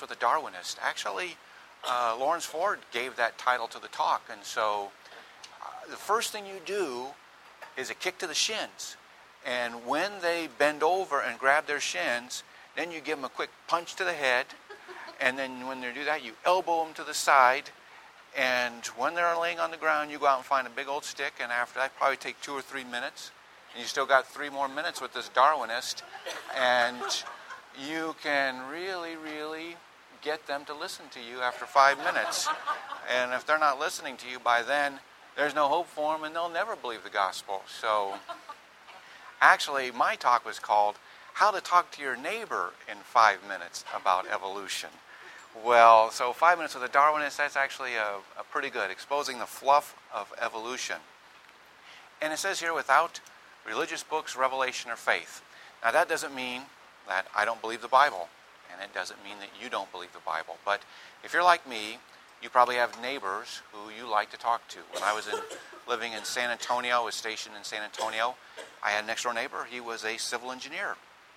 with a Darwinist. Actually, Lawrence Ford gave that title to the talk. And so the first thing you do is a kick to the shins. And when they bend over and grab their shins, then you give them a quick punch to the head. And then when they do that, you elbow them to the side. And when they're laying on the ground, you go out and find a big old stick. And after that, probably take 2 or 3 minutes. And you still got 3 more minutes with this Darwinist. And you can really, really get them to listen to you after 5 minutes. And if they're not listening to you by then, there's no hope for them, and they'll never believe the gospel. So actually, my talk was called How to Talk to Your Neighbor in 5 Minutes About Evolution. Well, so 5 minutes with a Darwinist, that's actually a pretty good, exposing the fluff of evolution. And it says here, without religious books, revelation, or faith. Now, that doesn't mean that I don't believe the Bible, and it doesn't mean that you don't believe the Bible. But if you're like me, you probably have neighbors who you like to talk to. When I was living in San Antonio, was stationed in San Antonio, I had a next-door neighbor. He was a civil engineer,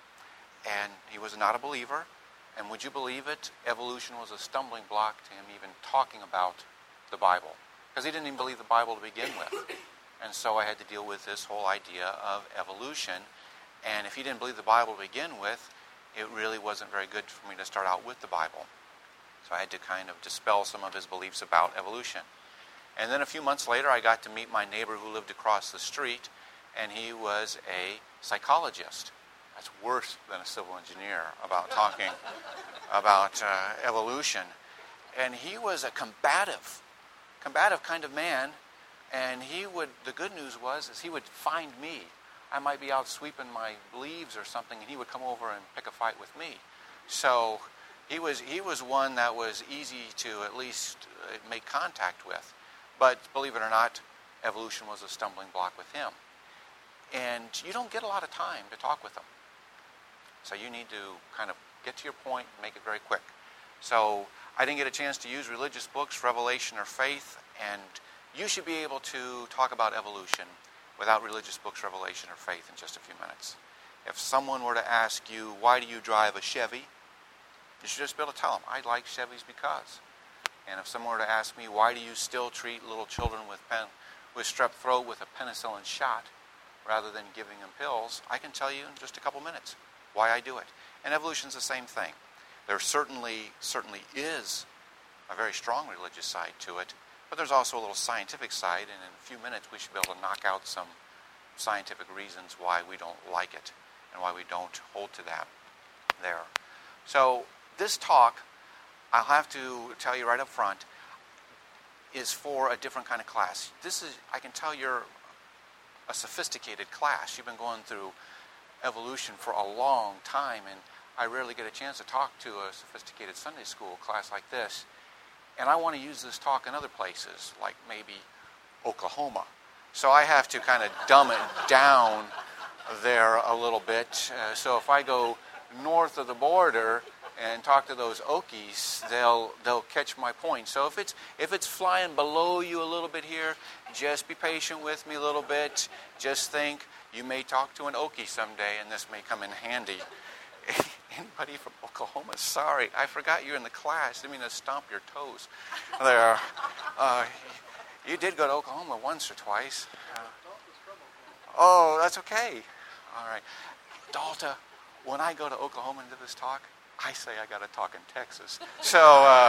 and he was not a believer. And would you believe it? Evolution was a stumbling block to him even talking about the Bible, because he didn't even believe the Bible to begin with. And so I had to deal with this whole idea of evolution. And if he didn't believe the Bible to begin with, it really wasn't very good for me to start out with the Bible. So I had to kind of dispel some of his beliefs about evolution. And then a few months later, I got to meet my neighbor who lived across the street, and he was a psychologist. That's worse than a civil engineer about talking about evolution. And he was a combative kind of man. And the good news was, is he would find me. I might be out sweeping my leaves or something, and he would come over and pick a fight with me. So he was one that was easy to at least make contact with. But believe it or not, evolution was a stumbling block with him. And you don't get a lot of time to talk with him. So you need to kind of get to your point and make it very quick. So I didn't get a chance to use religious books, revelation, or faith, and you should be able to talk about evolution without religious books, revelation, or faith in just a few minutes. If someone were to ask you, why do you drive a Chevy? You should just be able to tell them, I like Chevys because. And if someone were to ask me, why do you still treat little children with strep throat with a penicillin shot rather than giving them pills, I can tell you in just a couple minutes why I do it. And evolution's the same thing. There certainly is a very strong religious side to it, but there's also a little scientific side, and in a few minutes we should be able to knock out some scientific reasons why we don't like it and why we don't hold to that there. So this talk, I'll have to tell you right up front, is for a different kind of class. I can tell you're a sophisticated class. You've been going through evolution for a long time, and I rarely get a chance to talk to a sophisticated Sunday school class like this. And I want to use this talk in other places, like maybe Oklahoma. So I have to kind of dumb it down there a little bit. So if I go north of the border and talk to those Okies, they'll catch my point. So if it's flying below you a little bit here, just be patient with me a little bit. Just think you may talk to an Okie someday, and this may come in handy. Anybody from Oklahoma? Sorry, I forgot you're in the class. I didn't mean to stomp your toes. There. You did go to Oklahoma once or twice. Oh, that's okay. All right. Dalta, when I go to Oklahoma and do this talk, I say I got to talk in Texas. So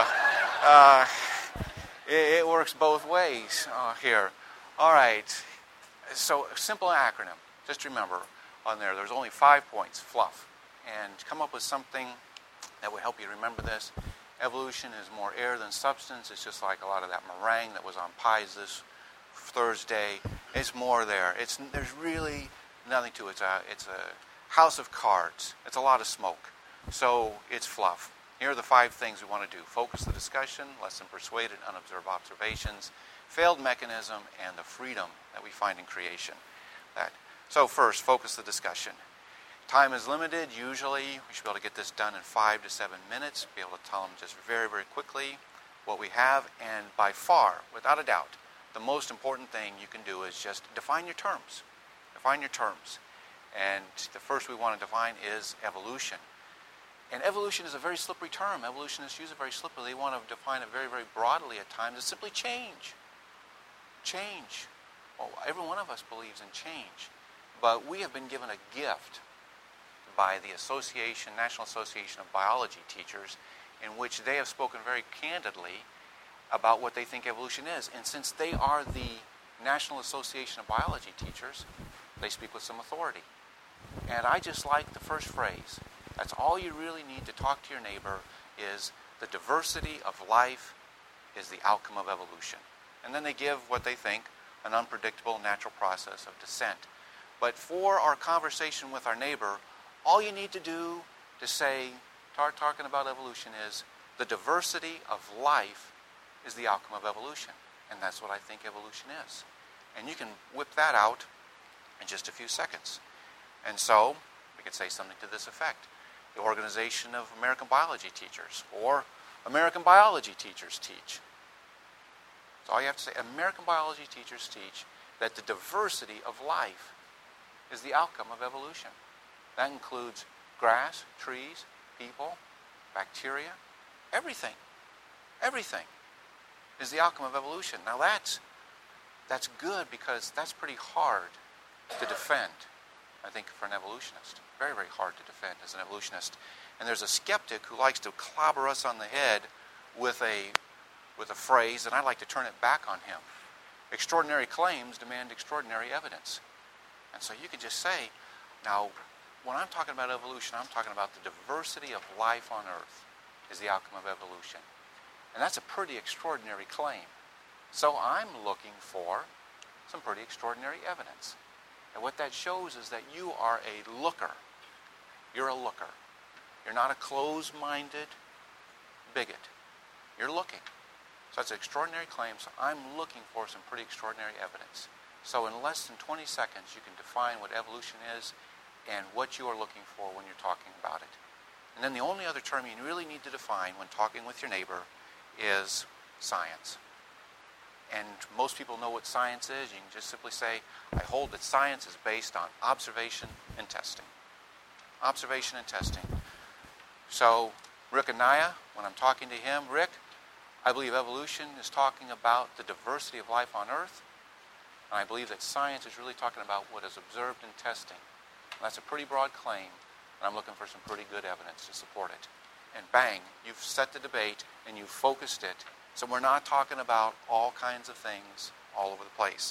it works both ways here. All right. So simple acronym. Just remember on there's only 5 points, fluff. And come up with something that would help you remember this. Evolution is more air than substance. It's just like a lot of that meringue that was on pies this Thursday. It's more there. There's really nothing to it. It's a house of cards. It's a lot of smoke. So it's fluff. Here are the 5 things we want to do. Focus the discussion, lesson persuaded, unobserved observations, failed mechanism, and the freedom that we find in creation. So first, focus the discussion. Time is limited. Usually, we should be able to get this done in 5 to 7 minutes. Be able to tell them just very, very quickly what we have. And by far, without a doubt, the most important thing you can do is just define your terms. Define your terms. And the first we want to define is evolution. And evolution is a very slippery term. Evolutionists use it very slippery. They want to define it very, very broadly at times. It's simply change. Change. Well, every one of us believes in change. But we have been given a gift by the National Association of Biology Teachers, in which they have spoken very candidly about what they think evolution is. And since they are the National Association of Biology Teachers, they speak with some authority. And I just like the first phrase. That's all you really need to talk to your neighbor is the diversity of life is the outcome of evolution. And then they give what they think an unpredictable natural process of descent. But for our conversation with our neighbor, all you need to do to say, talking about evolution is the diversity of life is the outcome of evolution. And that's what I think evolution is. And you can whip that out in just a few seconds. And so, we could say something to this effect. The Organization of American Biology Teachers, or American Biology Teachers teach. So all you have to say, American Biology Teachers teach that the diversity of life is the outcome of evolution. That includes grass, trees, people, bacteria, everything. Everything is the outcome of evolution. Now that's good because that's pretty hard to defend, I think, for an evolutionist. Very, very hard to defend as an evolutionist. And there's a skeptic who likes to clobber us on the head with a phrase, and I'd like to turn it back on him. Extraordinary claims demand extraordinary evidence. And so you could just say, now, when I'm talking about evolution, I'm talking about the diversity of life on Earth is the outcome of evolution. And that's a pretty extraordinary claim. So I'm looking for some pretty extraordinary evidence. And what that shows is that you are a looker. You're a looker. You're not a closed-minded bigot. You're looking. So that's an extraordinary claim. So I'm looking for some pretty extraordinary evidence. So in less than 20 seconds, you can define what evolution is and what you are looking for when you're talking about it. And then the only other term you really need to define when talking with your neighbor is science. And most people know what science is. You can just simply say, I hold that science is based on observation and testing. Observation and testing. So Rick Anaya, when I'm talking to him, Rick, I believe evolution is talking about the diversity of life on Earth. And I believe that science is really talking about what is observed in testing. And that's a pretty broad claim, and I'm looking for some pretty good evidence to support it. And bang, you've set the debate and you've focused it. So we're not talking about all kinds of things all over the place.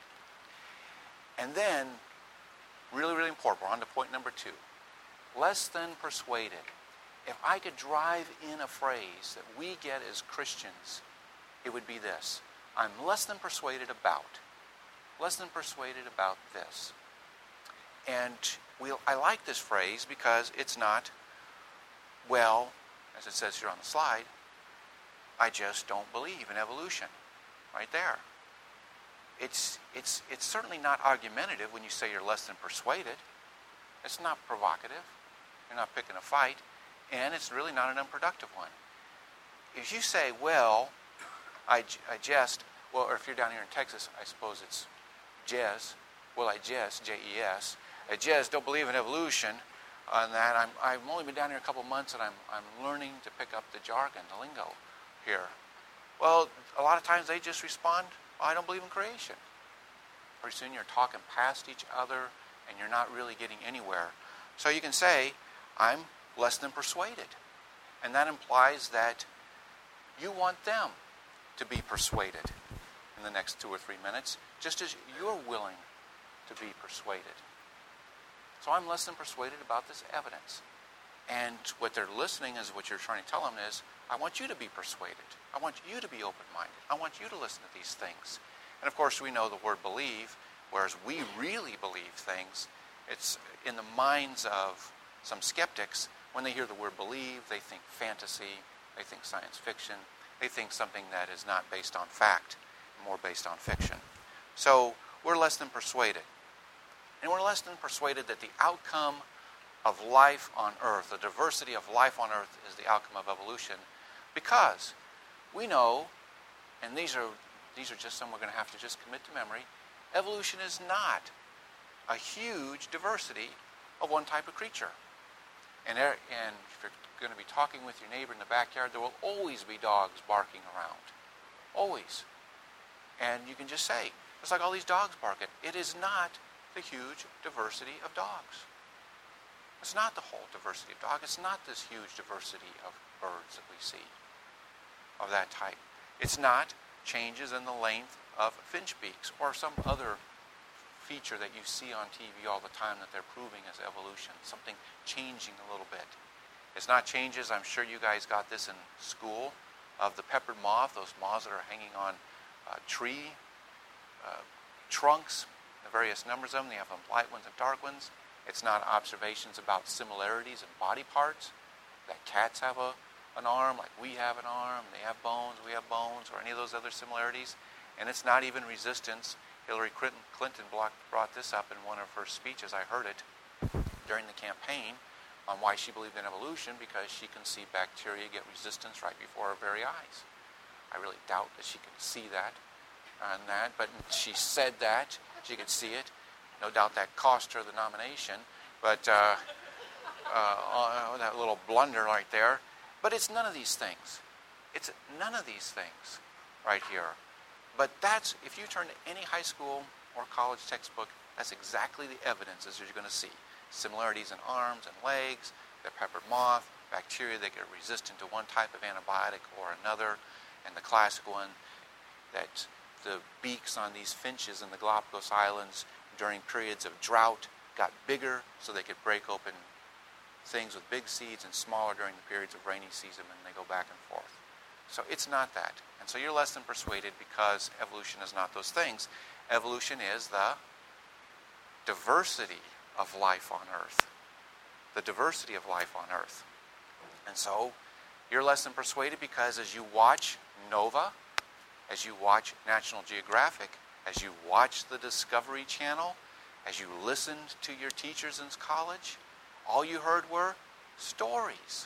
And then, really, really important, we're on to point number 2. Less than persuaded. If I could drive in a phrase that we get as Christians, it would be this. I'm less than persuaded about. Less than persuaded about this. And I like this phrase because it's not, well, as it says here on the slide, I just don't believe in evolution. Right there. It's certainly not argumentative when you say you're less than persuaded. It's not provocative. You're not picking a fight. And it's really not an unproductive one. If you say, well, or if you're down here in Texas, I suppose it's Jez. Well, I just, J-E-S. I just don't believe in evolution. On that, I've only been down here a couple months, and I'm learning to pick up the jargon, the lingo here. Well, a lot of times they just respond, I don't believe in creation. Pretty soon you're talking past each other, and you're not really getting anywhere. So you can say, I'm less than persuaded. And that implies that you want them to be persuaded in the next 2 or 3 minutes, just as you're willing to be persuaded. So I'm less than persuaded about this evidence. And what they're listening is what you're trying to tell them is, I want you to be persuaded. I want you to be open-minded. I want you to listen to these things. And of course we know the word believe, whereas we really believe things, it's in the minds of some skeptics, when they hear the word believe, they think fantasy, they think science fiction, they think something that is not based on fact, more based on fiction. So we're less than persuaded. And we're less than persuaded that the outcome of life on Earth, the diversity of life on Earth, is the outcome of evolution, because we know, and these are just some we're going to have to just commit to memory, evolution is not a huge diversity of one type of creature. And if you're going to be talking with your neighbor in the backyard, there will always be dogs barking around. Always. And you can just say, it's like all these dogs barking. It is not the huge diversity of dogs. It's not the whole diversity of dogs. It's not this huge diversity of birds that we see of that type. It's not changes in the length of finch beaks or some other feature that you see on TV all the time that they're proving as evolution, something changing a little bit. It's not changes, I'm sure you guys got this in school, of the peppered moth, those moths that are hanging on tree trunks, the various numbers of them. They have them light ones and dark ones. It's not observations about similarities in body parts, that cats have an arm like we have an arm, they have bones, we have bones, or any of those other similarities. And it's not even resistance. Hillary Clinton brought this up in one of her speeches. I heard it during the campaign on why she believed in evolution, because she can see bacteria get resistance right before her very eyes. I really doubt that she can see that, but she said that. She could see it. No doubt that cost her the nomination, but that little blunder right there. But it's none of these things. It's none of these things right here. But that's, if you turn to any high school or college textbook, that's exactly the evidence as you're going to see. Similarities in arms and legs, the peppered moth, bacteria that get resistant to one type of antibiotic or another, and the classic one, that the beaks on these finches in the Galapagos Islands during periods of drought got bigger so they could break open things with big seeds and smaller during the periods of rainy season, and they go back and forth. So it's not that. And so you're less than persuaded because evolution is not those things. Evolution is the diversity of life on Earth. The diversity of life on Earth. And so you're less than persuaded because as you watch Nova, as you watch National Geographic, as you watch the Discovery Channel, as you listened to your teachers in college, all you heard were stories.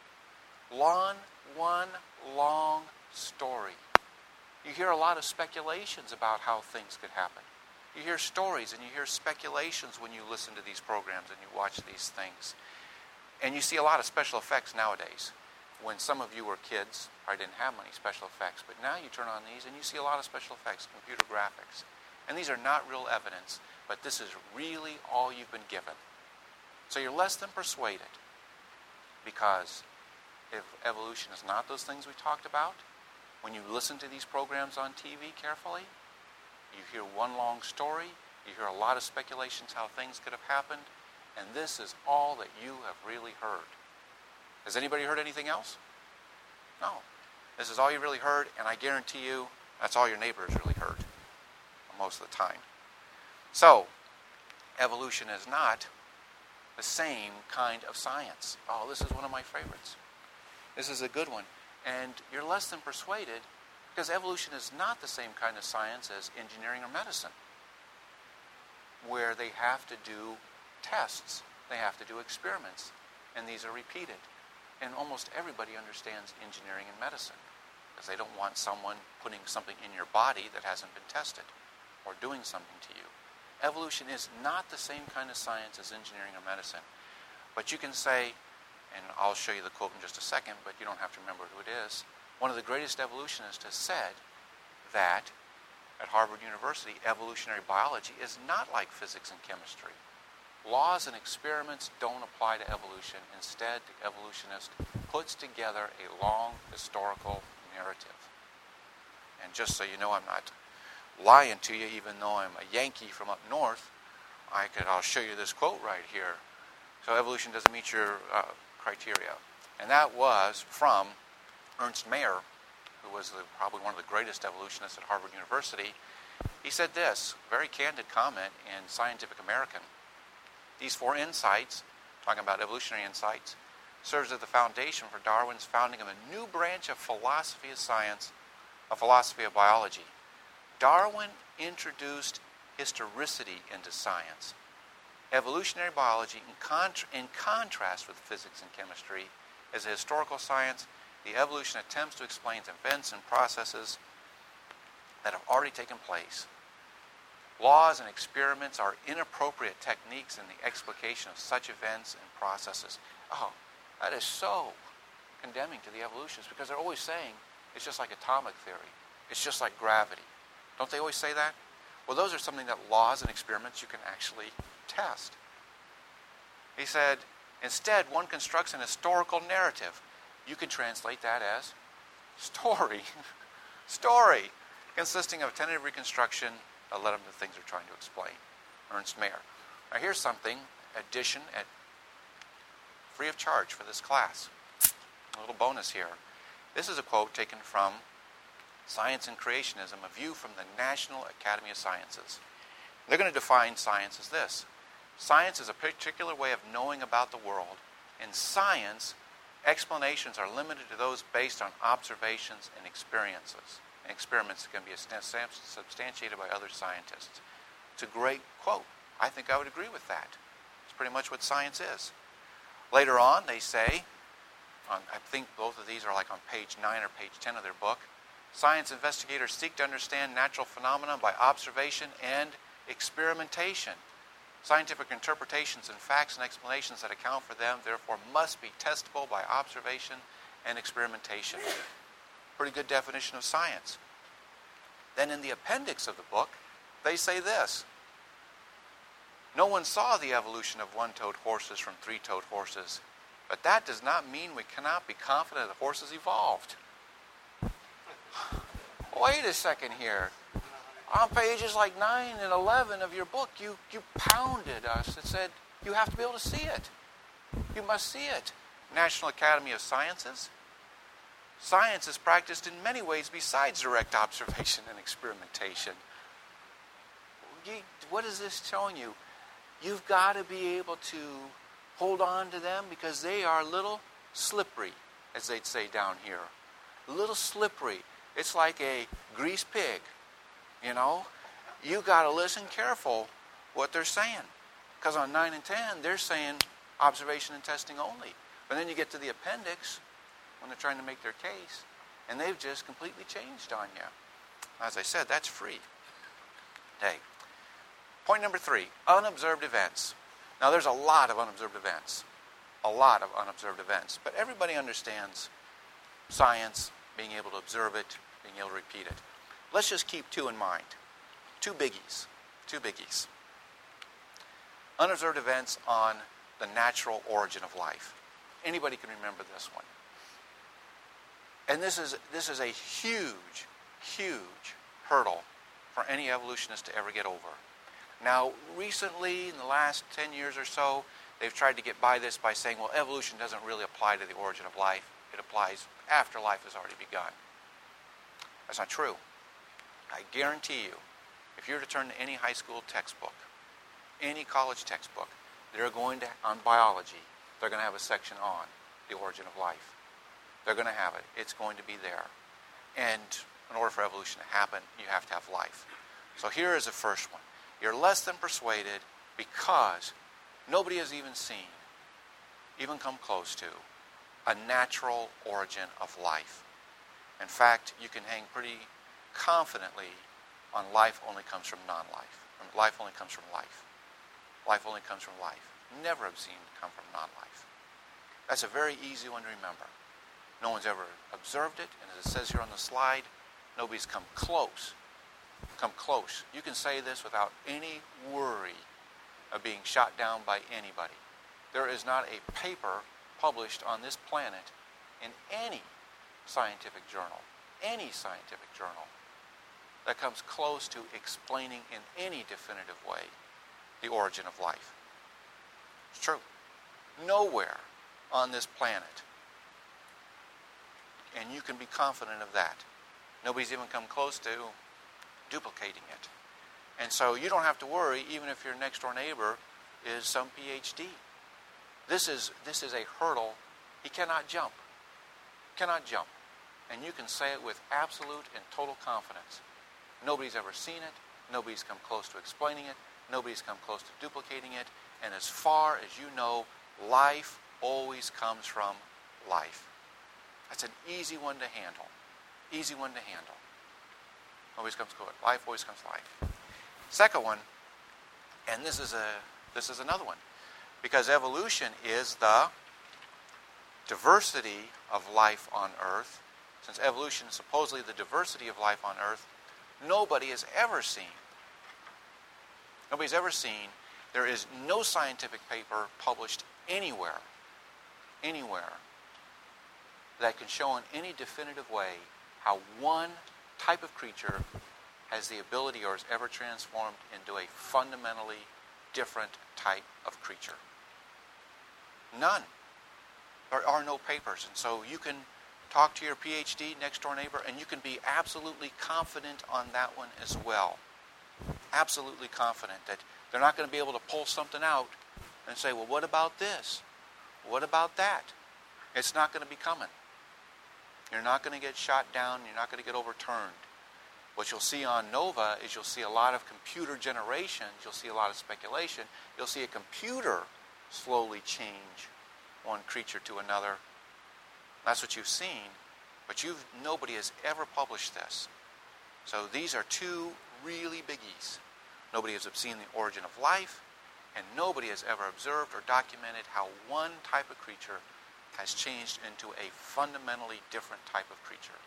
One long story. You hear a lot of speculations about how things could happen. You hear stories and you hear speculations when you listen to these programs and you watch these things. And you see a lot of special effects nowadays. When some of you were kids, I didn't have many special effects, but now you turn on these and you see a lot of special effects, computer graphics. And these are not real evidence, but this is really all you've been given. So you're less than persuaded, because if evolution is not those things we talked about, when you listen to these programs on TV carefully, you hear one long story, you hear a lot of speculations how things could have happened, and this is all that you have really heard. Has anybody heard anything else? No. This is all you really heard, and I guarantee you that's all your neighbors really heard most of the time. So, evolution is not the same kind of science. Oh, this is one of my favorites. This is a good one. And you're less than persuaded because evolution is not the same kind of science as engineering or medicine, where they have to do tests, they have to do experiments, and these are repeated. And almost everybody understands engineering and medicine because they don't want someone putting something in your body that hasn't been tested or doing something to you. Evolution is not the same kind of science as engineering or medicine. But you can say, and I'll show you the quote in just a second, but you don't have to remember who it is. One of the greatest evolutionists has said that at Harvard University, evolutionary biology is not like physics and chemistry. Laws and experiments don't apply to evolution. Instead, the evolutionist puts together a long historical narrative. And just so you know, I'm not lying to you, even though I'm a Yankee from up north, I'll show you this quote right here. So evolution doesn't meet your criteria. And that was from Ernst Mayr, who was probably one of the greatest evolutionists at Harvard University. He said this, very candid comment in Scientific American. These 4 insights, talking about evolutionary insights, serves as the foundation for Darwin's founding of a new branch of philosophy of science, a philosophy of biology. Darwin introduced historicity into science. Evolutionary biology, in contrast with physics and chemistry, is a historical science. The evolution attempts to explain events and processes that have already taken place. Laws and experiments are inappropriate techniques in the explication of such events and processes. Oh, that is so condemning to the evolutionists, because they're always saying it's just like atomic theory. It's just like gravity. Don't they always say that? Well, those are something that laws and experiments you can actually test. He said, instead, one constructs an historical narrative. You can translate that as story. Story, consisting of tentative reconstruction that led them to the things they're trying to explain. Ernst Mayr. Now here's something, addition at free of charge for this class. A little bonus here. This is a quote taken from Science and Creationism, a view from the National Academy of Sciences. They're going to define science as this. Science is a particular way of knowing about the world. In science, explanations are limited to those based on observations and experiences. And experiments can be substantiated by other scientists. It's a great quote. I think I would agree with that. It's pretty much what science is. Later on, they say, I think both of these are like on page 9 or page 10 of their book, science investigators seek to understand natural phenomena by observation and experimentation. Scientific interpretations and facts and explanations that account for them, therefore, must be testable by observation and experimentation. Pretty good definition of science. Then in the appendix of the book, they say this. No one saw the evolution of one-toed horses from three-toed horses, but that does not mean we cannot be confident that horses evolved. Wait a second here. On pages like 9 and 11 of your book, you pounded us and said, you have to be able to see it. You must see it. National Academy of Sciences. Science is practiced in many ways besides direct observation and experimentation. What is this showing you? You've got to be able to hold on to them because they are a little slippery, as they'd say down here. A little slippery. It's like a greased pig. You know, you got to listen careful what they're saying. Because on 9 and 10, they're saying observation and testing only. But then you get to the appendix when they're trying to make their case, and they've just completely changed on you. As I said, that's free. Okay. Point number 3, unobserved events. Now, there's a lot of unobserved events. A lot of unobserved events. But everybody understands science, being able to observe it, being able to repeat it. Let's just keep 2 in mind. 2 biggies. 2 biggies. Unobserved events on the natural origin of life. Anybody can remember this one. And this is a huge, huge hurdle for any evolutionist to ever get over. Now, recently, in the last 10 years or so, they've tried to get by this by saying, well, evolution doesn't really apply to the origin of life. It applies after life has already begun. That's not true. I guarantee you, if you were to turn to any high school textbook, any college textbook, they're going to, on biology, they're going to have a section on the origin of life. They're going to have it. It's going to be there. And in order for evolution to happen, you have to have life. So here is the first one. You're less than persuaded because nobody has even seen, even come close to, a natural origin of life. In fact, you can hang pretty confidently on life only comes from non-life. Life only comes from life. Life only comes from life. Never have seen it come from non-life. That's a very easy one to remember. No one's ever observed it, and as it says here on the slide, nobody's come close. Come close. You can say this without any worry of being shot down by anybody. There is not a paper published on this planet in any scientific journal, that comes close to explaining in any definitive way the origin of life. It's true. Nowhere on this planet, and you can be confident of that. Nobody's even come close to duplicating it. And so you don't have to worry even if your next door neighbor is some PhD. This is a hurdle he cannot jump. Cannot jump. And you can say it with absolute and total confidence. Nobody's ever seen it. Nobody's come close to explaining it. Nobody's come close to duplicating it. And as far as you know, life always comes from life. That's an easy one to handle. Easy one to handle. Always comes good. Life always comes life. Second one, and this is another one, because evolution is the diversity of life on Earth. Since evolution is supposedly the diversity of life on Earth, nobody's ever seen, there is no scientific paper published anywhere that can show in any definitive way how one type of creature has the ability or is ever transformed into a fundamentally different type of creature. None. There are no papers. And so you can talk to your PhD next door neighbor and you can be absolutely confident on that one as well. Absolutely confident that they're not going to be able to pull something out and say, well, what about this? What about that? It's not going to be coming. You're not going to get shot down. You're not going to get overturned. What you'll see on NOVA is you'll see a lot of computer generations. You'll see a lot of speculation. You'll see a computer slowly change one creature to another. That's what you've seen, but nobody has ever published this. So these are two really biggies. Nobody has seen the origin of life, and nobody has ever observed or documented how one type of creature has changed into a fundamentally different type of creature.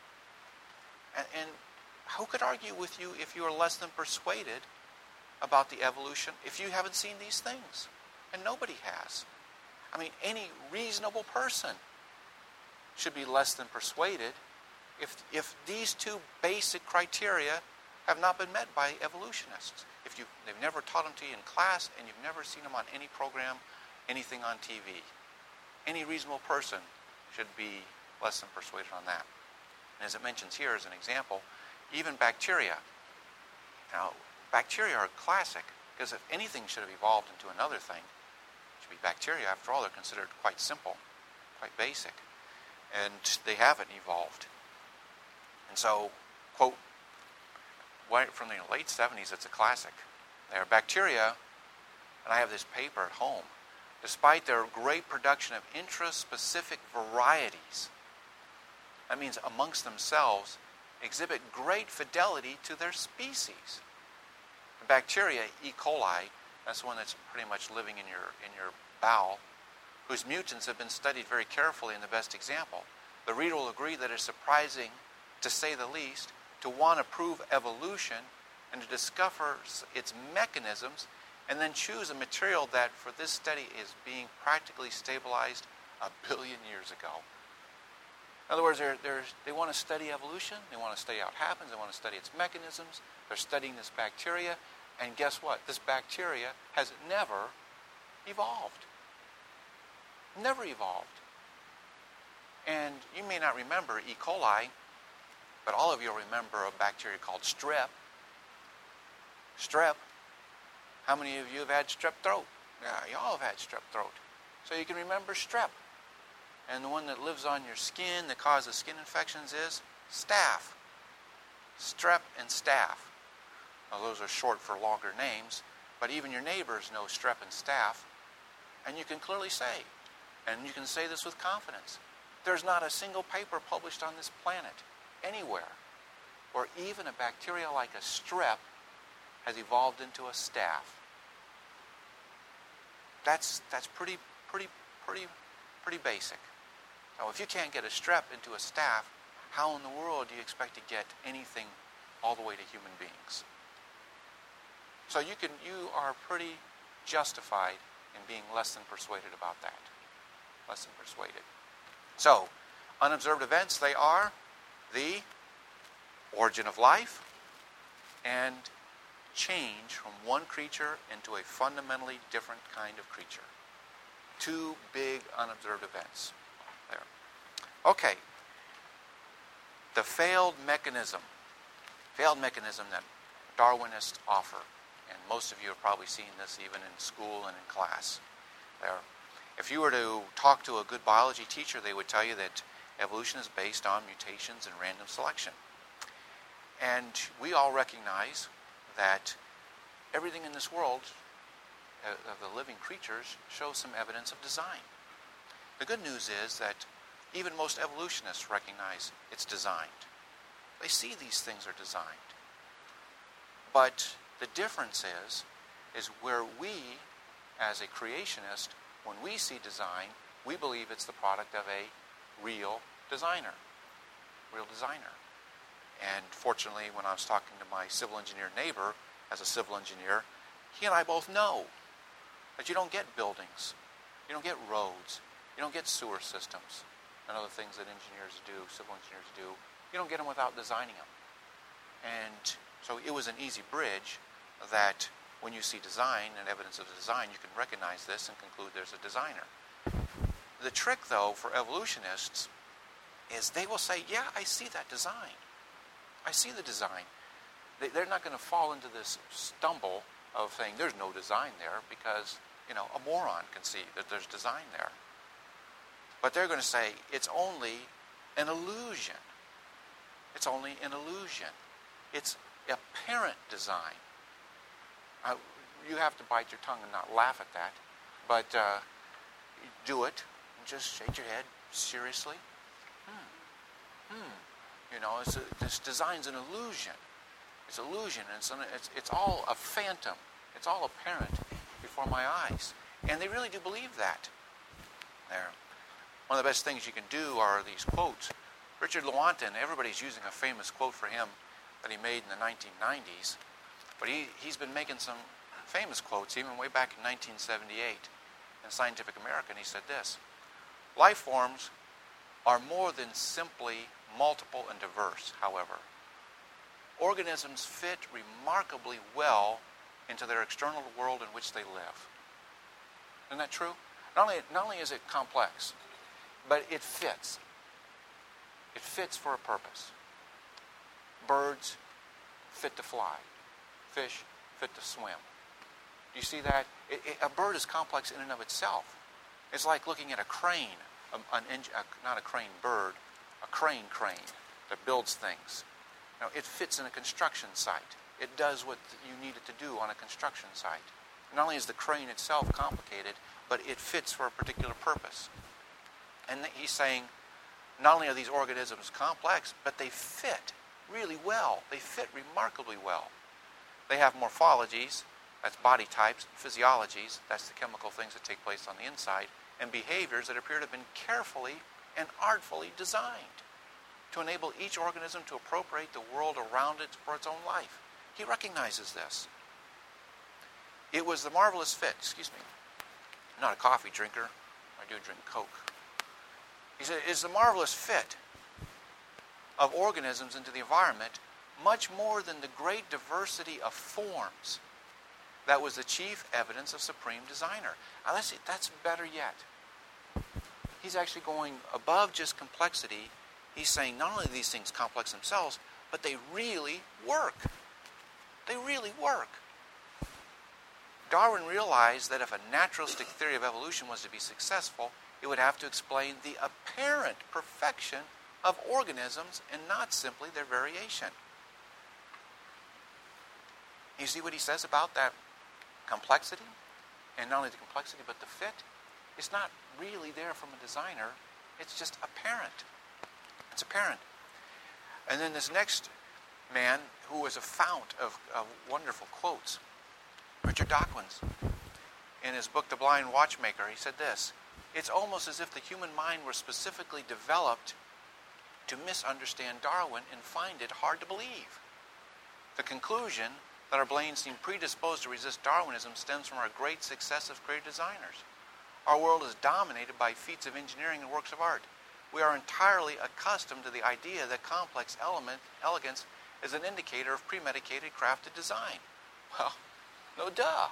And who could argue with you if you are less than persuaded about the evolution if you haven't seen these things? And nobody has. I mean, any reasonable person should be less than persuaded if these two basic criteria have not been met by evolutionists. If they've never taught them to you in class and you've never seen them on any program, anything on TV. Any reasonable person should be less than persuaded on that. And as it mentions here as an example, even bacteria. Now, bacteria are classic because if anything should have evolved into another thing, it should be bacteria. After all, they're considered quite simple, quite basic. And they haven't evolved. And so, quote, from the late 70s, it's a classic. They are bacteria, and I have this paper at home. Despite their great production of intraspecific varieties, that means amongst themselves, exhibit great fidelity to their species. The bacteria, E. coli, that's the one that's pretty much living in your bowel, whose mutants have been studied very carefully in the best example. The reader will agree that it's surprising, to say the least, to want to prove evolution and to discover its mechanisms and then choose a material that for this study is being practically stabilized 1 billion years ago. In other words, they want to study evolution, they want to study how it happens, they want to study its mechanisms, they're studying this bacteria, and guess what? This bacteria has never evolved. Never evolved. And you may not remember E. coli, but all of you will remember a bacteria called strep. Strep. How many of you have had strep throat? Yeah, you all have had strep throat. So you can remember strep. And the one that lives on your skin that causes skin infections is staph. Strep and staph. Now those are short for longer names, but even your neighbors know strep and staph. And you can clearly say, and you can say this with confidence, there's not a single paper published on this planet, anywhere, where even a bacteria like a strep has evolved into a staph. That's pretty basic. So if you can't get a strep into a staph, how in the world do you expect to get anything all the way to human beings? So you are pretty justified in being less than persuaded about that. Less than persuaded. So, unobserved events, they are the origin of life and change from one creature into a fundamentally different kind of creature. Two big unobserved events there. Okay. The failed mechanism that Darwinists offer, and most of you have probably seen this even in school and in class. There. If you were to talk to a good biology teacher, they would tell you that evolution is based on mutations and random selection. And we all recognize that everything in this world, of the living creatures, shows some evidence of design. The good news is that even most evolutionists recognize it's designed. They see these things are designed. But The difference is where we, as a creationist, when we see design, we believe it's the product of a real designer. Real designer. And fortunately, when I was talking to my civil engineer neighbor, as a civil engineer, he and I both know that you don't get buildings, you don't get roads, you don't get sewer systems, and other things that engineers do, civil engineers do. You don't get them without designing them. And so it was an easy bridge that when you see design and evidence of the design, you can recognize this and conclude there's a designer. The trick, though, for evolutionists is they will say, yeah, I see that design. I see the design. They're not going to fall into this stumble of saying there's no design there because, a moron can see that there's design there. But they're going to say it's only an illusion. It's only an illusion. It's apparent design. You have to bite your tongue and not laugh at that. But do it and just shake your head seriously. This design's an illusion. It's illusion. It's all a phantom. It's all apparent before my eyes. And they really do believe that. One of the best things you can do are these quotes. Richard Lewontin, everybody's using a famous quote for him that he made in the 1990s. But he's been making some famous quotes even way back in 1978. In Scientific American, he said this: life forms are more than simply multiple and diverse, however. Organisms fit remarkably well into their external world in which they live. Isn't that true? Not only is it complex, but it fits. It fits for a purpose. Birds fit to fly. Fish fit to swim. Do you see that? A bird is complex in and of itself. It's like looking at a crane, not a crane bird, a crane that builds things. It fits in a construction site. It does what you need it to do on a construction site. Not only is the crane itself complicated, but it fits for a particular purpose. And he's saying, not only are these organisms complex, but they fit really well. They fit remarkably well. They have morphologies, that's body types, physiologies, that's the chemical things that take place on the inside, and behaviors that appear to have been carefully and artfully designed to enable each organism to appropriate the world around it for its own life. He recognizes this. It was the marvelous fit, I'm not a coffee drinker, I do drink Coke. He said, it's the marvelous fit of organisms into the environment much more than the great diversity of forms that was the chief evidence of supreme designer. Now that's better yet. He's actually going above just complexity. He's saying not only are these things complex themselves, but they really work. They really work. Darwin realized that if a naturalistic theory of evolution was to be successful, it would have to explain the apparent perfection of organisms and not simply their variation. You see what he says about that complexity? And not only the complexity, but the fit? It's not really there from a designer. It's just apparent. It's apparent. And then this next man, who was a fount of wonderful quotes, Richard Dawkins, in his book The Blind Watchmaker, he said this: it's almost as if the human mind were specifically developed to misunderstand Darwin and find it hard to believe. The conclusion that our brains seem predisposed to resist Darwinism stems from our great success as creative designers. Our world is dominated by feats of engineering and works of art. We are entirely accustomed to the idea that complex elegance is an indicator of premeditated, crafted design. Well, no duh.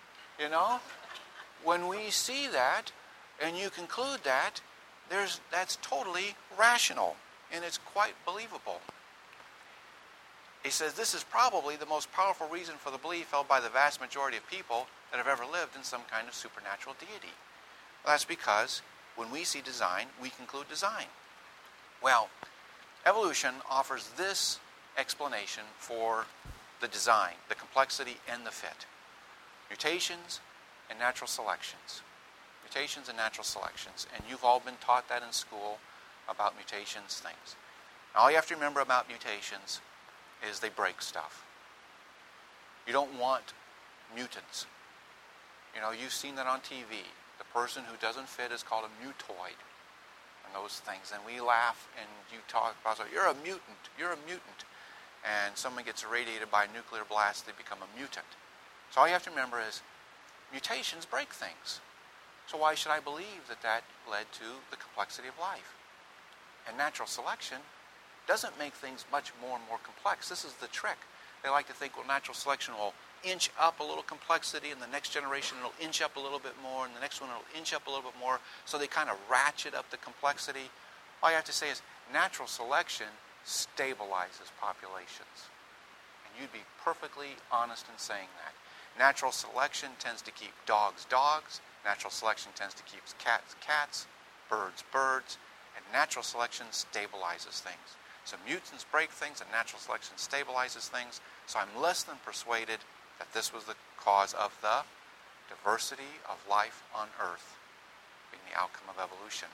When we see that, and you conclude that, that's totally rational, and it's quite believable. He says this is probably the most powerful reason for the belief held by the vast majority of people that have ever lived in some kind of supernatural deity. Well, that's because when we see design, we conclude design. Well, evolution offers this explanation for the design, the complexity and the fit. Mutations and natural selections. Mutations and natural selections. And you've all been taught that in school about mutations things. Now, all you have to remember about mutations is they break stuff. You don't want mutants. You know, you've seen that on TV. The person who doesn't fit is called a mutoid. And those things. And we laugh and you talk about, you're a mutant, you're a mutant. And someone gets irradiated by a nuclear blast, they become a mutant. So all you have to remember is mutations break things. So why should I believe that that led to the complexity of life? And natural selection doesn't make things much more and more complex. This is the trick. They like to think, well, natural selection will inch up a little complexity, and the next generation it'll inch up a little bit more, and the next one it'll inch up a little bit more. So they kind of ratchet up the complexity. All you have to say is natural selection stabilizes populations. And you'd be perfectly honest in saying that. Natural selection tends to keep dogs, dogs. Natural selection tends to keep cats, cats, birds, birds. And natural selection stabilizes things. So mutants break things and natural selection stabilizes things. So I'm less than persuaded that this was the cause of the diversity of life on Earth being the outcome of evolution.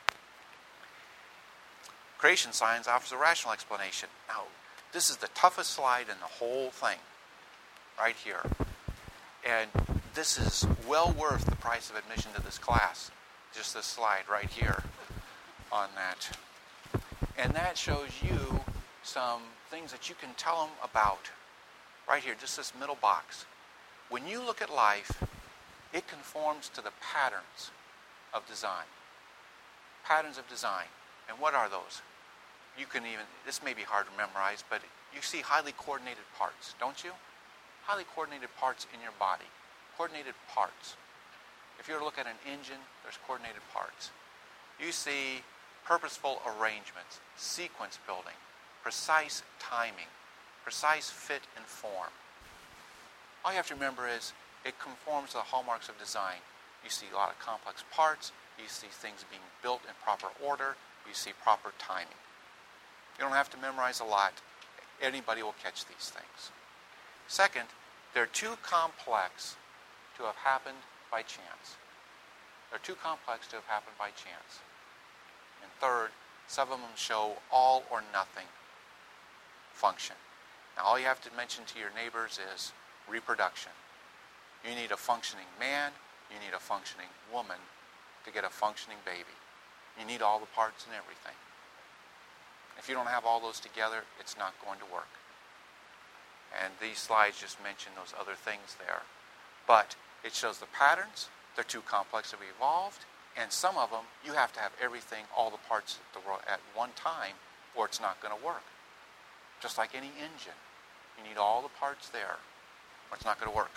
Creation science offers a rational explanation. Now, this is the toughest slide in the whole thing, right here. And this is well worth the price of admission to this class. Just this slide right here on that. And that shows you some things that you can tell them about. Right here, just this middle box. When you look at life, it conforms to the patterns of design. Patterns of design. And what are those? You can even, this may be hard to memorize, but you see highly coordinated parts, don't you? Highly coordinated parts in your body. Coordinated parts. If you were to look at an engine, there's coordinated parts. You see purposeful arrangements, sequence building, precise timing, precise fit and form. All you have to remember is it conforms to the hallmarks of design. You see a lot of complex parts, you see things being built in proper order, you see proper timing. You don't have to memorize a lot. Anybody will catch these things. Second, they're too complex to have happened by chance. They're too complex to have happened by chance. And third, some of them show all or nothing function. Now, all you have to mention to your neighbors is reproduction. You need a functioning man, you need a functioning woman to get a functioning baby. You need all the parts and everything. If you don't have all those together, it's not going to work. And these slides just mention those other things there. But it shows the patterns. They're too complex to be evolved. And some of them, you have to have everything, all the parts at one time, or it's not going to work. Just like any engine. You need all the parts there, or it's not going to work.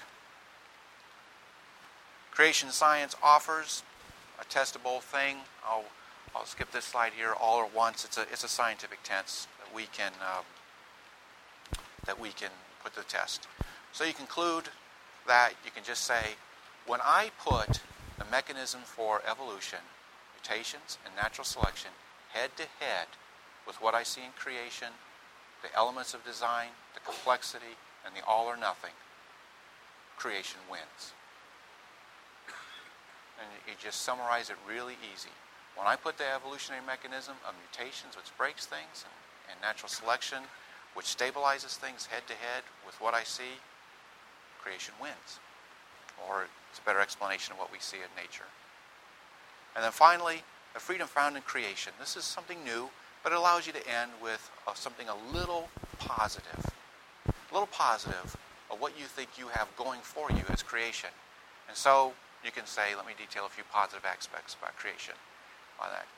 Creation science offers a testable thing. I'll skip this slide here all at once. It's a scientific tense that we can put to the test. So you conclude that you can just say, when I put the mechanism for evolution, mutations, and natural selection head to head with what I see in creation, the elements of design, the complexity, and the all or nothing, creation wins. And you just summarize it really easy. When I put the evolutionary mechanism of mutations, which breaks things, and natural selection, which stabilizes things head to head with what I see, creation wins. Or it's a better explanation of what we see in nature. And then finally, the freedom found in creation. This is something new, but it allows you to end with something a little positive. A little positive of what you think you have going for you as creation. And so you can say, let me detail a few positive aspects about creation on that.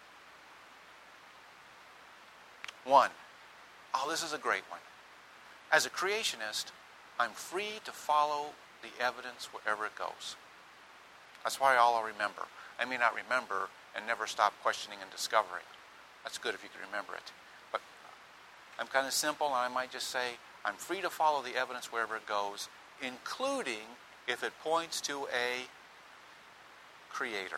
One, this is a great one. As a creationist, I'm free to follow the evidence wherever it goes. That's why all I'll remember. I may not remember and never stop questioning and discovering. That's good if you can remember it. But I'm kind of simple, and I might just say, I'm free to follow the evidence wherever it goes, including if it points to a creator.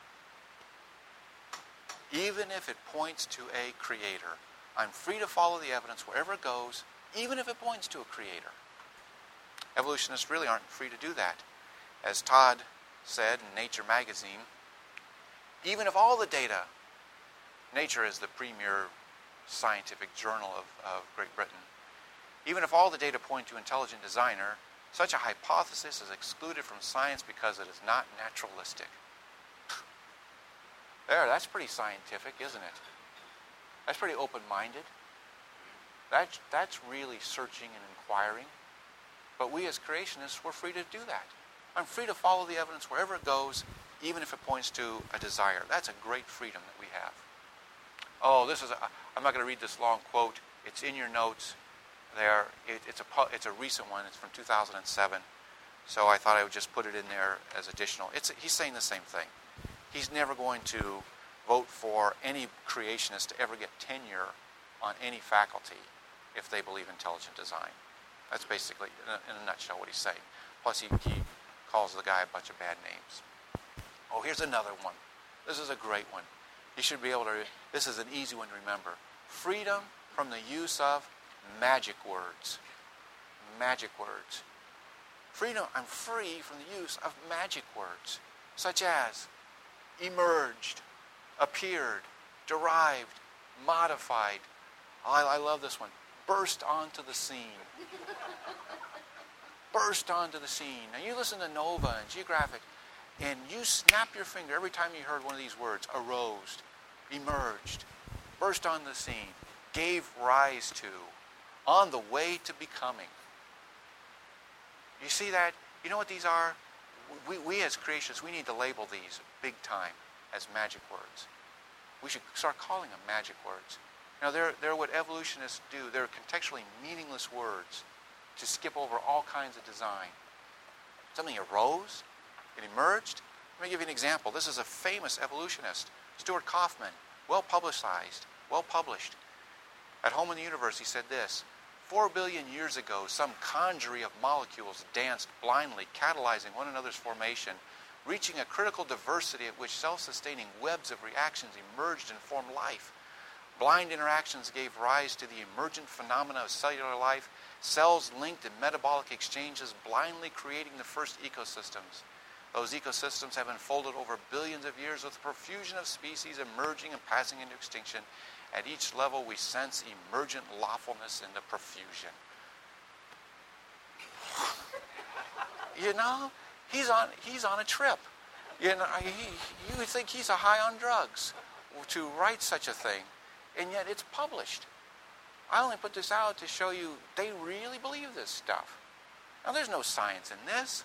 Even if it points to a creator, I'm free to follow the evidence wherever it goes, even if it points to a creator. Evolutionists really aren't free to do that. As Todd said in Nature magazine, even if all the data, Nature is the premier scientific journal of Great Britain, even if all the data point to intelligent designer, Such a hypothesis is excluded from science because it is not naturalistic. There, that's pretty scientific, isn't it? That's pretty open-minded. That's really searching and inquiring. But we as creationists, we're free to do that. I'm free to follow the evidence wherever it goes, even if it points to a desire. That's a great freedom that we have. Oh, I'm not going to read this long quote. It's in your notes there. It's a recent one. It's from 2007. So I thought I would just put it in there as additional. He's saying the same thing. He's never going to vote for any creationist to ever get tenure on any faculty if they believe intelligent design. That's basically, in a nutshell, what he's saying. Plus, he calls the guy a bunch of bad names. Oh, here's another one. This is a great one. You should be able to, this is an easy one to remember. Freedom from the use of magic words. Magic words. Freedom, I'm free from the use of magic words, such as emerged, appeared, derived, modified. Oh, I love this one. Burst onto the scene. Burst onto the scene. Now you listen to Nova and Geographic, and you snap your finger every time you heard one of these words. Arose, emerged, burst onto the scene, gave rise to, on the way to becoming. You see that? You know what these are? We as creationists, we need to label these big time as magic words. We should start calling them magic words. Now, they're what evolutionists do. They're contextually meaningless words to skip over all kinds of design. Something arose, it emerged. Let me give you an example. This is a famous evolutionist, Stuart Kauffman, well-publicized, well-published. At Home in the Universe, he said this: 4 billion years ago, some congery of molecules danced blindly, catalyzing one another's formation, reaching a critical diversity at which self-sustaining webs of reactions emerged and formed life. Blind interactions gave rise to the emergent phenomena of cellular life, cells linked in metabolic exchanges, blindly creating the first ecosystems. Those ecosystems have unfolded over billions of years with a profusion of species emerging and passing into extinction. At each level, we sense emergent lawfulness in the profusion. You know, he's on a trip. You know, you would think he's a high on drugs to write such a thing, and yet it's published. I only put this out to show you they really believe this stuff. Now, there's no science in this.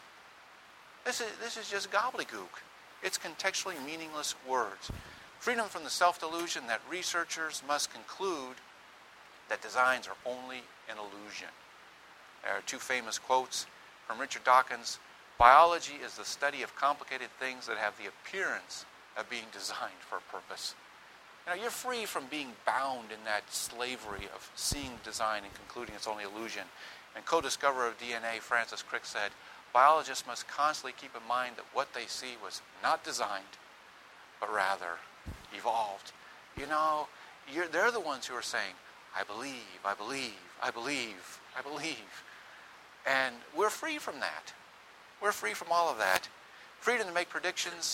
This is just gobbledygook. It's contextually meaningless words. Freedom from the self-delusion that researchers must conclude that designs are only an illusion. There are two famous quotes from Richard Dawkins. Biology is the study of complicated things that have the appearance of being designed for a purpose. You know, you're free from being bound in that slavery of seeing design and concluding it's only illusion. And co-discoverer of DNA, Francis Crick, said, biologists must constantly keep in mind that what they see was not designed, but rather evolved. You know, they're the ones who are saying, I believe, I believe, I believe, I believe. And we're free from that. We're free from all of that. Freedom to make predictions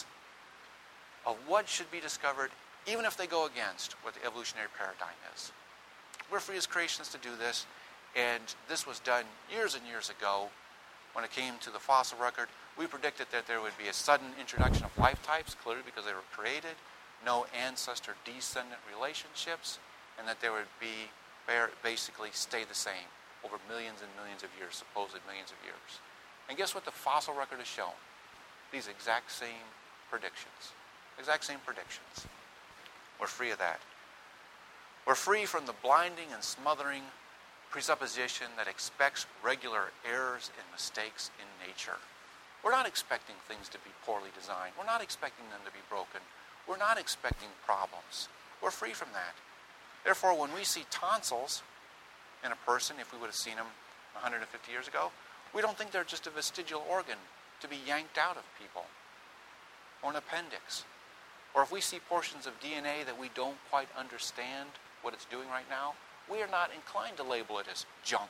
of what should be discovered, even if they go against what the evolutionary paradigm is. We're free as creationists to do this, and this was done years and years ago. When it came to the fossil record, we predicted that there would be a sudden introduction of life types, clearly because they were created, no ancestor-descendant relationships, and that there would be basically stay the same over millions and millions of years, supposed millions of years. And guess what the fossil record has shown? These exact same predictions. Exact same predictions. We're free of that. We're free from the blinding and smothering presupposition that expects regular errors and mistakes in nature. We're not expecting things to be poorly designed. We're not expecting them to be broken. We're not expecting problems. We're free from that. Therefore, when we see tonsils in a person, if we would have seen them 150 years ago, we don't think they're just a vestigial organ to be yanked out of people, or an appendix. Or if we see portions of DNA that we don't quite understand what it's doing right now, we are not inclined to label it as junk.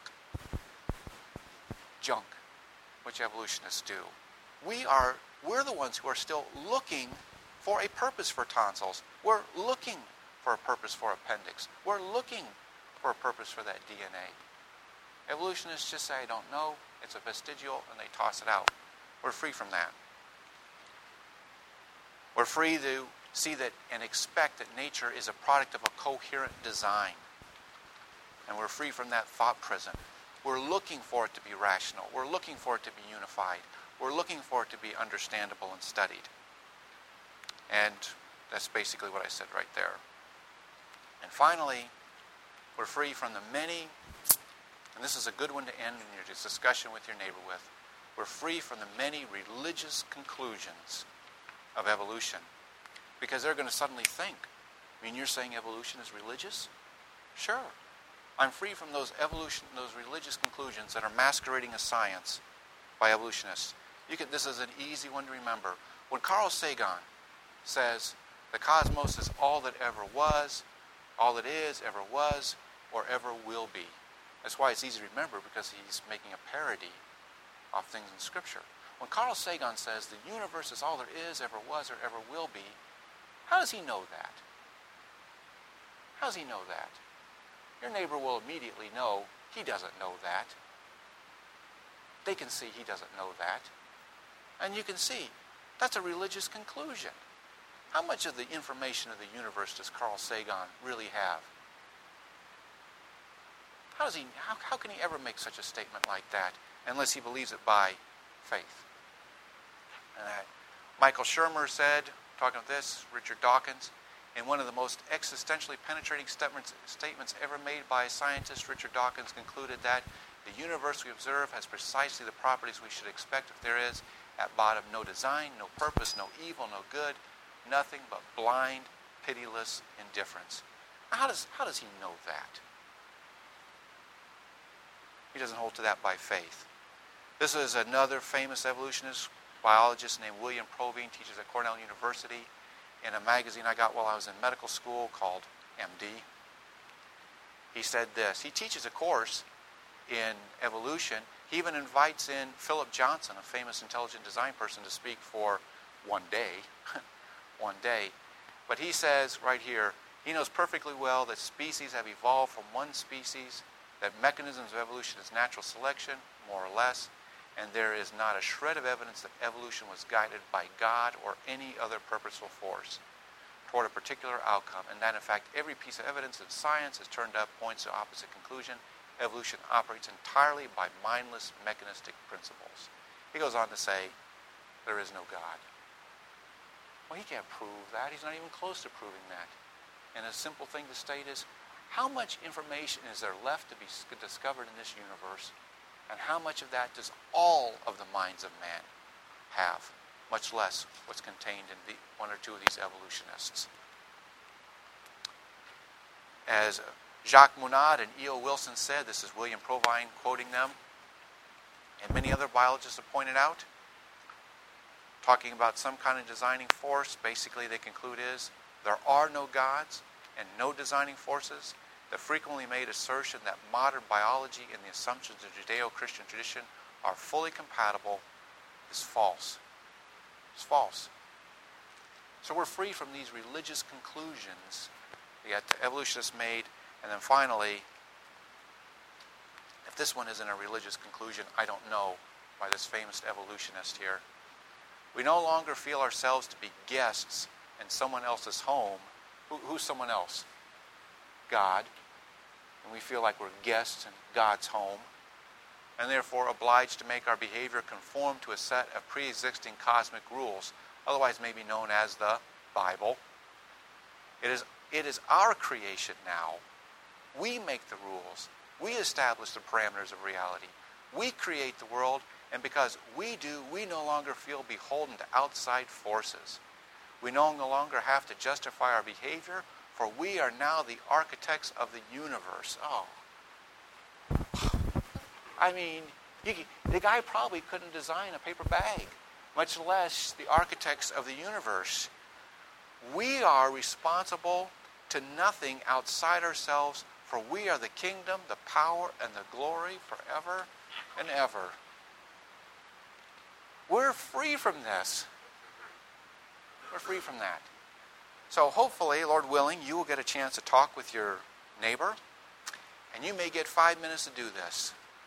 Junk, which evolutionists do. We're the ones who are still looking for a purpose for tonsils. We're looking for a purpose for appendix. We're looking for a purpose for that DNA. Evolutionists just say, I don't know, it's a vestigial, and they toss it out. We're free from that. We're free to see that and expect that nature is a product of a coherent design. And we're free from that thought prison. We're looking for it to be rational. We're looking for it to be unified. We're looking for it to be understandable and studied. And that's basically what I said right there. And finally, we're free from the many, and this is a good one to end in your discussion with your neighbor with, we're free from the many religious conclusions of evolution. Because they're going to suddenly think, I mean, you're saying evolution is religious? Sure. I'm free from those religious conclusions that are masquerading as science by evolutionists. This is an easy one to remember. When Carl Sagan says the cosmos is all that ever was, all that is, ever was, or ever will be. That's why it's easy to remember, because he's making a parody of things in Scripture. When Carl Sagan says the universe is all there is, ever was, or ever will be, how does he know that? How does he know that? Your neighbor will immediately know he doesn't know that. They can see he doesn't know that. And you can see that's a religious conclusion. How much of the information of the universe does Carl Sagan really have? How can he ever make such a statement like that unless he believes it by faith? Michael Shermer said, talking about this, Richard Dawkins, in one of the most existentially penetrating statements ever made by a scientist, Richard Dawkins concluded that the universe we observe has precisely the properties we should expect if there is, at bottom, no design, no purpose, no evil, no good, nothing but blind, pitiless indifference. How does he know that? He doesn't hold to that by faith. This is another famous evolutionist biologist named William Provine, teaches at Cornell University, in a magazine I got while I was in medical school called MD. He said this. He teaches a course in evolution. He even invites in Philip Johnson, a famous intelligent design person, to speak for one day. One day. But he says right here, he knows perfectly well that species have evolved from one species, that mechanisms of evolution is natural selection, more or less, and there is not a shred of evidence that evolution was guided by God or any other purposeful force toward a particular outcome, and that in fact every piece of evidence that science has turned up points to opposite conclusion. Evolution operates entirely by mindless mechanistic principles. He goes on to say, there is no God. Well, he can't prove that. He's not even close to proving that. And a simple thing to state is, how much information is there left to be discovered in this universe? And how much of that does all of the minds of man have? Much less what's contained in one or two of these evolutionists. As Jacques Monod and E.O. Wilson said, this is William Provine quoting them, and many other biologists have pointed out, talking about some kind of designing force, basically they conclude is, there are no gods and no designing forces. The frequently made assertion that modern biology and the assumptions of Judeo-Christian tradition are fully compatible is false. It's false. So we're free from these religious conclusions that the evolutionists made. And then finally, if this one isn't a religious conclusion, I don't know, by this famous evolutionist here. We no longer feel ourselves to be guests in someone else's home. Who's someone else? God. And we feel like we're guests in God's home, and therefore obliged to make our behavior conform to a set of pre-existing cosmic rules, otherwise maybe known as the Bible. It is our creation now. We make the rules. We establish the parameters of reality. We create the world, and because we do, we no longer feel beholden to outside forces. We no longer have to justify our behavior, for we are now the architects of the universe. Oh. I mean, the guy probably couldn't design a paper bag, much less the architects of the universe. We are responsible to nothing outside ourselves, for we are the kingdom, the power, and the glory forever and ever. We're free from this. We're free from that. So hopefully, Lord willing, you will get a chance to talk with your neighbor, and you may get 5 minutes to do this.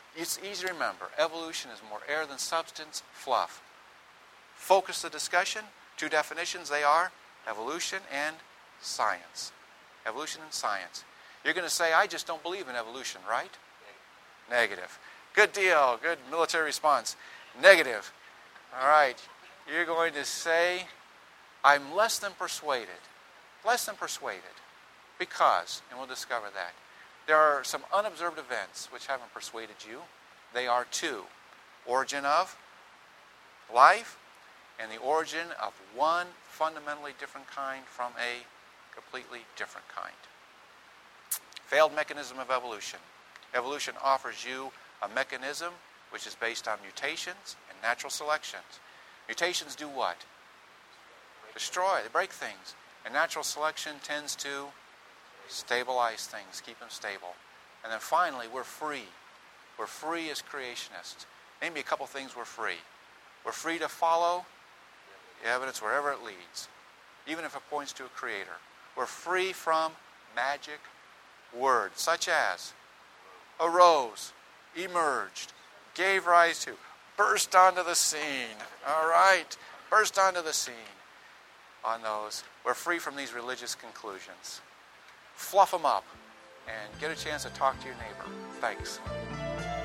It's easy to remember. Evolution is more air than substance, fluff. Focus the discussion. 2 definitions, they are evolution and science. Evolution and science. You're going to say, I just don't believe in evolution, right? Negative. Good deal. Good military response. Negative. All right. You're going to say, I'm less than persuaded. Less than persuaded. Because, and we'll discover that, there are some unobserved events which haven't persuaded you. They are 2. Origin of life and the origin of one fundamentally different kind from a completely different kind. Failed mechanism of evolution. Evolution offers you a mechanism which is based on mutations and natural selections. Mutations do what? Destroy, they break things. And natural selection tends to stabilize things, keep them stable. And then finally, we're free. We're free as creationists. Name me a couple things we're free. We're free to follow the evidence wherever it leads, even if it points to a creator. We're free from magic words, such as arose, emerged, gave rise to, burst onto the scene. All right, burst onto the scene. On those, we're free from these religious conclusions. Fluff them up and get a chance to talk to your neighbor. Thanks.